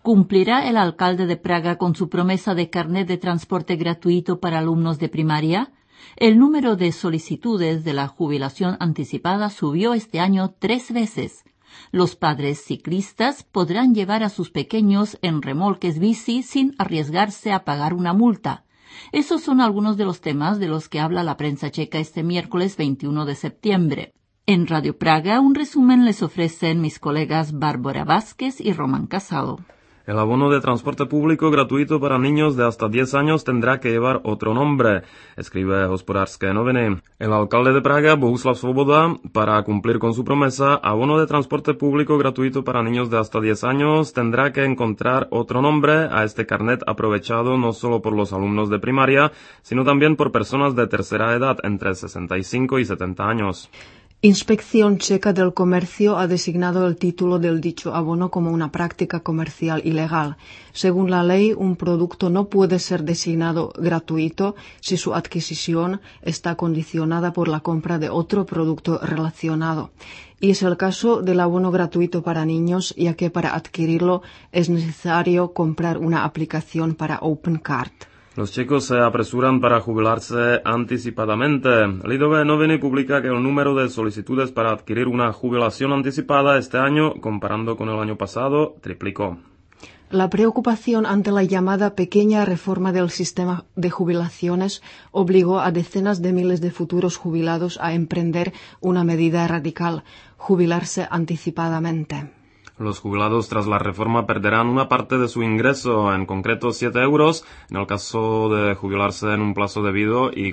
¿Cumplirá el alcalde de Praga con su promesa de carnet de transporte gratuito para alumnos de primaria? El número de solicitudes de la jubilación anticipada subió este año 3 veces. Los padres ciclistas podrán llevar a sus pequeños en remolques bici sin arriesgarse a pagar una multa. Esos son algunos de los temas de los que habla la prensa checa este miércoles 21 de septiembre. En Radio Praga, un resumen les ofrecen mis colegas Bárbara Vázquez y Román Casado. El abono de transporte público gratuito para niños de hasta 10 años tendrá que llevar otro nombre, escribe Hospodářské noviny. El alcalde de Praga, Bohuslav Svoboda, para cumplir con su promesa, abono de transporte público gratuito para niños de hasta 10 años, tendrá que encontrar otro nombre a este carnet aprovechado no solo por los alumnos de primaria, sino también por personas de tercera edad, entre 65 y 70 años. Inspección Checa del Comercio ha designado el título del dicho abono como una práctica comercial ilegal. Según la ley, un producto no puede ser designado gratuito si su adquisición está condicionada por la compra de otro producto relacionado. Y es el caso del abono gratuito para niños, ya que para adquirirlo es necesario comprar una aplicación para OpenCard. Los checos se apresuran para jubilarse anticipadamente. Lidové noviny publica que el número de solicitudes para adquirir una jubilación anticipada este año, comparando con el año pasado, triplicó. La preocupación ante la llamada pequeña reforma del sistema de jubilaciones obligó a decenas de miles de futuros jubilados a emprender una medida radical: jubilarse anticipadamente. Los jubilados tras la reforma perderán una parte de su ingreso, en concreto 7 euros en el caso de jubilarse en un plazo debido y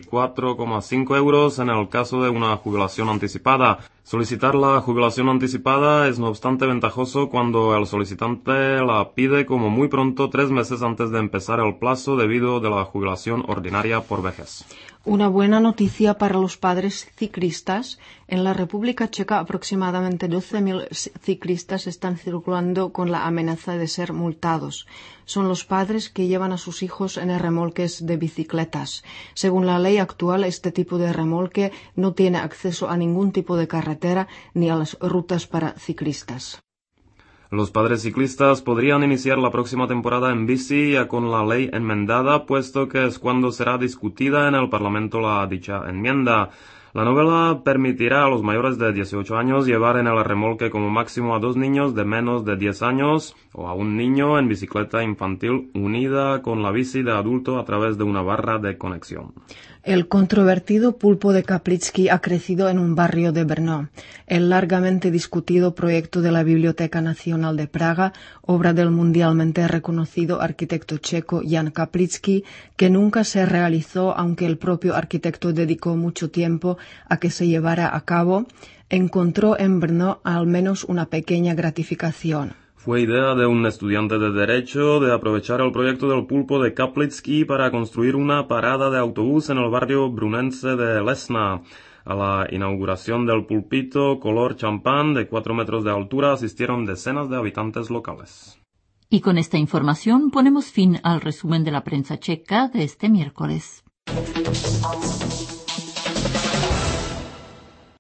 4,5 euros en el caso de una jubilación anticipada. Solicitar la jubilación anticipada es no obstante ventajoso cuando el solicitante la pide como muy pronto 3 meses antes de empezar el plazo debido de la jubilación ordinaria por vejez. Una buena noticia para los padres ciclistas. En la República Checa aproximadamente 12.000 ciclistas están circulando con la amenaza de ser multados. Son los padres que llevan a sus hijos en remolques de bicicletas. Según la ley actual, este tipo de remolque no tiene acceso a ningún tipo de carretera ni a las rutas para ciclistas. Los padres ciclistas podrían iniciar la próxima temporada en bici ya con la ley enmendada, puesto que es cuando será discutida en el Parlamento la dicha enmienda. La novela permitirá a los mayores de 18 años llevar en el remolque como máximo a 2 niños de menos de 10 años o a un niño en bicicleta infantil unida con la bici de adulto a través de una barra de conexión. El controvertido pulpo de Kaplický ha crecido en un barrio de Brno. El largamente discutido proyecto de la Biblioteca Nacional de Praga, obra del mundialmente reconocido arquitecto checo Jan Kaplický, que nunca se realizó aunque el propio arquitecto dedicó mucho tiempo a que se llevara a cabo, encontró en Brno al menos una pequeña gratificación. Fue idea de un estudiante de Derecho de aprovechar el proyecto del pulpo de Kaplický para construir una parada de autobús en el barrio brunense de Lesna. A la inauguración del pulpito color champán de 4 metros de altura asistieron decenas de habitantes locales. Y con esta información ponemos fin al resumen de la prensa checa de este miércoles.